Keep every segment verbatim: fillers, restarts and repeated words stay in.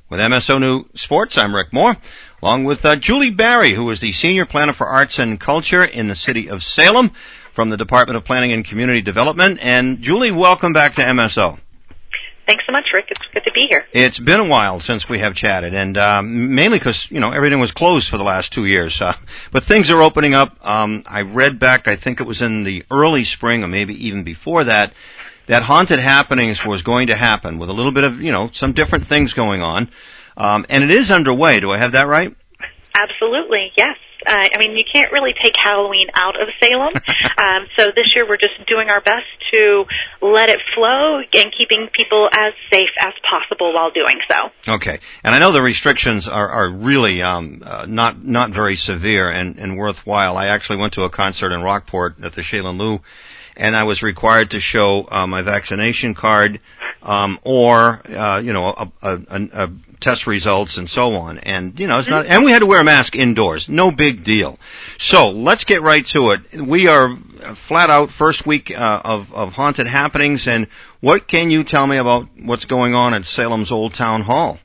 With M S O News Sports, I'm Rick Moore, along with uh, Julie Barry, who is the Senior Planner for Arts and Culture in the City of Salem from the Department of Planning and Community Development. And Julie, welcome back to M S O. Thanks so much, Rick. It's good to be here. It's been a while since we have chatted, and um, mainly because, you know, everything was closed for the last two years. Uh, but things are opening up. Um, I read back, I think it was in the early spring or maybe even before that, that Haunted Happenings was going to happen with a little bit of, you know, some different things going on. Um, and it is underway. Do I have that right? Absolutely, yes. Uh, I mean, you can't really take Halloween out of Salem. um, so this year we're just doing our best to let it flow and keeping people as safe as possible while doing so. Okay. And I know the restrictions are, are really um, uh, not not very severe and, and worthwhile. I actually went to a concert in Rockport at the Shaylin Lou, and I was required to show uh, my vaccination card um, or, uh, you know, a, a, a, a test results and so on. And, you know, it's not, and we had to wear a mask indoors. No big deal. So let's get right to it. We are flat out first week uh, of, of Haunted Happenings. And what can you tell me about what's going on at Salem's Old Town Hall?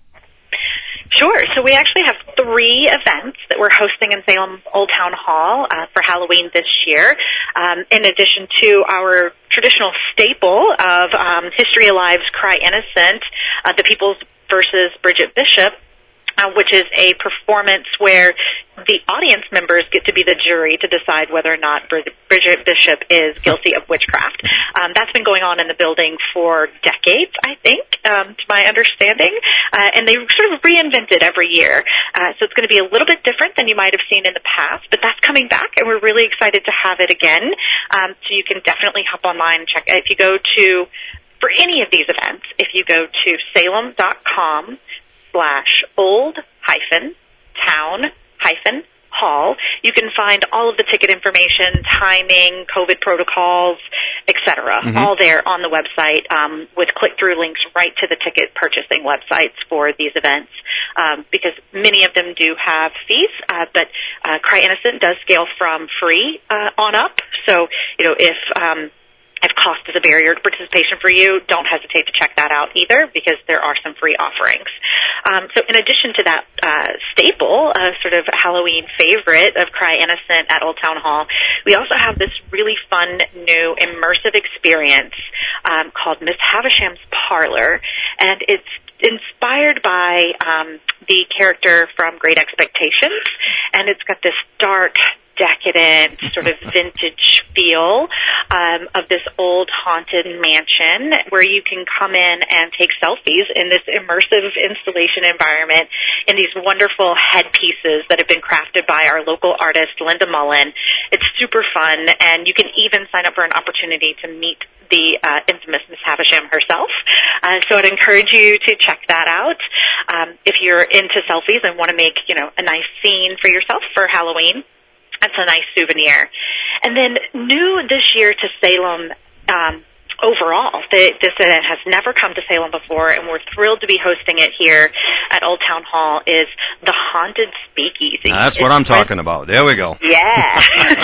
Sure. So we actually have three events that we're hosting in Salem Old Town Hall uh, for Halloween this year, um, in addition to our traditional staple of um, History Alive's Cry Innocent, uh, The People's versus Bridget Bishop, uh, which is a performance where the audience members get to be the jury to decide whether or not Bridget Bishop is guilty of witchcraft. Um, that's been going on in the building for decades, I think, um, to my understanding, uh, and they sort of reinvent it every year. Uh, so it's going to be a little bit different than you might have seen in the past, but that's coming back, and we're really excited to have it again. Um, so you can definitely hop online and check it. If you go to For any of these events, if you go to salem.com slash old hyphen town hyphen hall, you can find all of the ticket information, timing, COVID protocols, et cetera, mm-hmm. all there on the website um, with click-through links right to the ticket purchasing websites for these events, um, because many of them do have fees, uh, but uh, Cry Innocent does scale from free uh, on up. So, you know, if... Um, If cost is a barrier to participation for you, don't hesitate to check that out either, because there are some free offerings. Um, so in addition to that uh, staple, uh, sort of Halloween favorite of Cry Innocent at Old Town Hall, we also have this really fun new immersive experience um, called Miss Havisham's Parlor, and it's inspired by um, the character from Great Expectations, and it's got this dark, decadent, sort of vintage feel um, of this old haunted mansion where you can come in and take selfies in this immersive installation environment in these wonderful headpieces that have been crafted by our local artist, Linda Mullen. It's super fun, and you can even sign up for an opportunity to meet the uh, infamous Miss Havisham herself. Uh, so I'd encourage you to check that out. Um, if you're into selfies and want to make, you know, a nice scene for yourself for Halloween, that's a nice souvenir. And then new this year to Salem um, overall, the, this event has never come to Salem before, and we're thrilled to be hosting it here at Old Town Hall, is the Haunted Speakeasy. Now, that's what it's I'm talking pre- about. There we go. Yeah.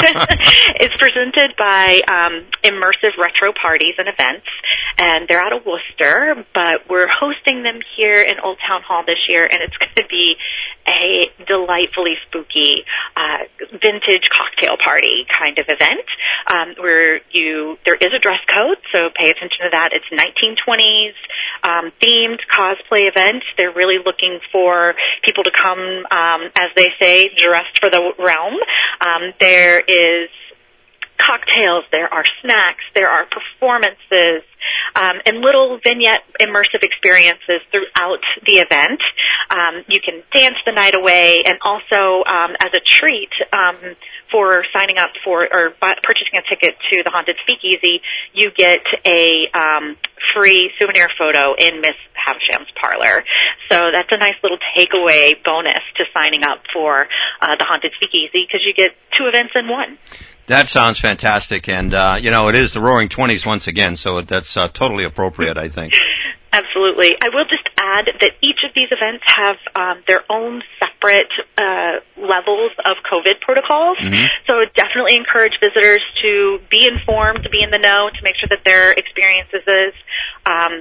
It's presented by um, Immersive Retro Parties and Events, and they're out of Worcester, but we're hosting them here in Old Town Hall this year, and it's going to be a delightfully spooky uh, vintage cocktail party kind of event, um, where you there is a dress code, so pay attention to that. It's nineteen twenties um, themed cosplay event. They're really looking for people to come, um, as they say, dressed for the realm. Um, there is cocktails, there are snacks, there are performances, um, and little vignette immersive experiences throughout the event. Um, you can dance the night away, and also um, as a treat um, for signing up for or purchasing a ticket to the Haunted Speakeasy, you get a um, free souvenir photo in Miss Havisham's Parlor. So that's a nice little takeaway bonus to signing up for uh, the Haunted Speakeasy, because you get two events in one. That sounds fantastic, and, uh, you know, it is the Roaring Twenties once again, so that's uh, totally appropriate, I think. Absolutely. I will just add that each of these events have um, their own separate uh, levels of COVID protocols, mm-hmm. so definitely encourage visitors to be informed, to be in the know, to make sure that their experiences um,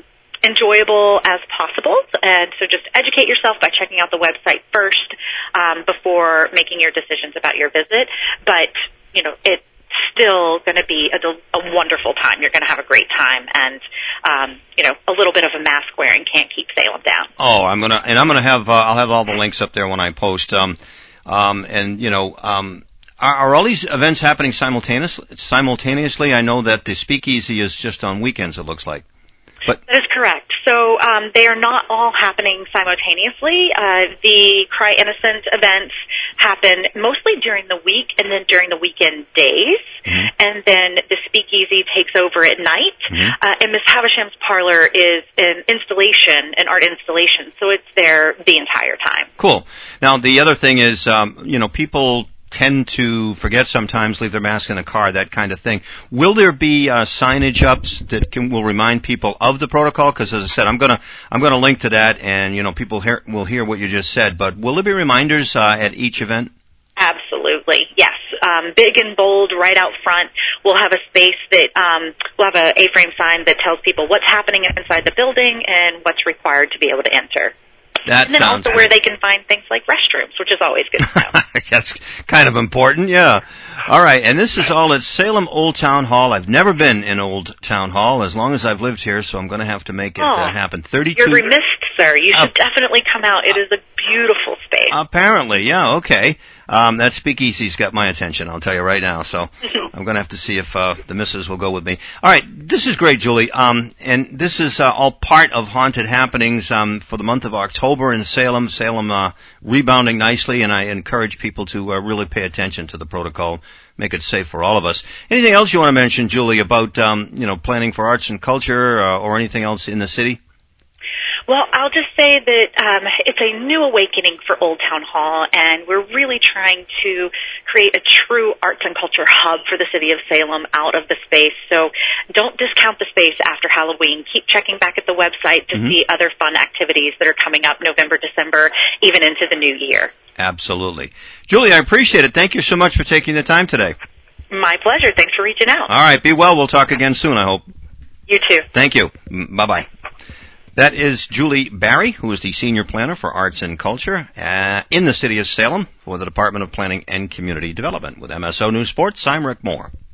enjoyable as possible. And so just educate yourself by checking out the website first um, before making your decisions about your visit. But, you know, it's still going to be a, a wonderful time. You're going to have a great time. And, um, you know, a little bit of a mask wearing can't keep Salem down. Oh, I'm going to, and I'm going to have, uh, I'll have all the links up there when I post. Um, um, and, you know, um, Are, are all these events happening simultaneously? Simultaneously, I know that the Speakeasy is just on weekends. It looks like, but that is correct. So um, they are not all happening simultaneously. Uh, the Cry Innocent events happen mostly during the week and then during the weekend days, mm-hmm. and then the Speakeasy takes over at night. Mm-hmm. Uh, and Miss Havisham's Parlor is an installation, an art installation, so it's there the entire time. Cool. Now the other thing is, um, you know, people tend to forget sometimes, leave their mask in the car, that kind of thing. Will there be uh, signage ups that can, will remind people of the protocol? Because as I said, I'm gonna I'm gonna link to that, and you know, people hear, will hear what you just said. But will there be reminders uh, at each event? Absolutely, yes. Um, big and bold, right out front. We'll have a space that um, we'll have a A-frame sign that tells people what's happening inside the building and what's required to be able to enter. That and then sounds also good. Where they can find things like restrooms, which is always good to know. That's kind of important, yeah. All right, and this is all at Salem Old Town Hall. I've never been in Old Town Hall as long as I've lived here, so I'm going to have to make it oh, uh, happen. thirty-two You're remiss, sir. You should uh, definitely come out. It is a beautiful space. Apparently, yeah, okay. Um, that Speakeasy's got my attention, I'll tell you right now, so I'm going to have to see if uh, the missus will go with me. All right, this is great, Julie, um, and this is uh, all part of Haunted Happenings um, for the month of October in Salem. Salem uh, rebounding nicely, and I encourage people to uh, really pay attention to the protocol, make it safe for all of us. Anything else you want to mention, Julie, about um, you know, planning for arts and culture uh, or anything else in the city? Well, I'll just say that um, it's a new awakening for Old Town Hall, and we're really trying to create a true arts and culture hub for the city of Salem out of the space. So don't discount the space after Halloween. Keep checking back at the website to mm-hmm. see other fun activities that are coming up November, December, even into the new year. Absolutely. Julie, I appreciate it. Thank you so much for taking the time today. My pleasure. Thanks for reaching out. All right. Be well. We'll talk again soon, I hope. You too. Thank you. Bye-bye. That is Julie Barry, who is the Senior Planner for Arts and Culture uh, in the City of Salem for the Department of Planning and Community Development. With M S O News Sports, I'm Rick Moore.